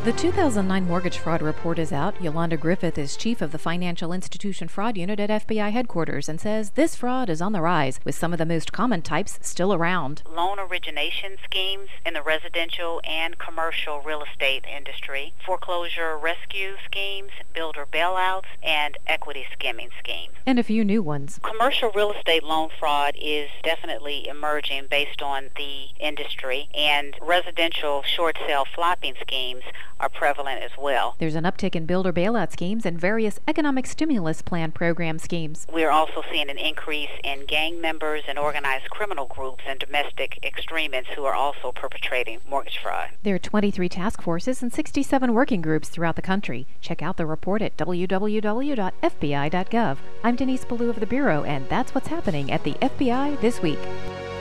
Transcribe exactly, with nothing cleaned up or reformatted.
The two thousand nine mortgage fraud report is out. Yolanda Griffith is chief of the Financial Institution Fraud Unit at F B I headquarters and says this fraud is on the rise, with some of the most common types still around. Loan origination schemes in the residential and commercial real estate industry, foreclosure rescue schemes, builder bailouts, and equity skimming schemes. And a few new ones. Commercial real estate loan fraud is definitely emerging based on the industry, and residential short sale flopping schemes are prevalent as well. There's an uptick in builder bailout schemes and various economic stimulus plan program schemes. We're also seeing an increase in gang members and organized criminal groups and domestic extremists who are also perpetrating mortgage fraud. There are twenty-three task forces and sixty-seven working groups throughout the country. Check out the report at w w w dot f b i dot gov. I'm Denise Ballou of the Bureau, and that's what's happening at the F B I this week.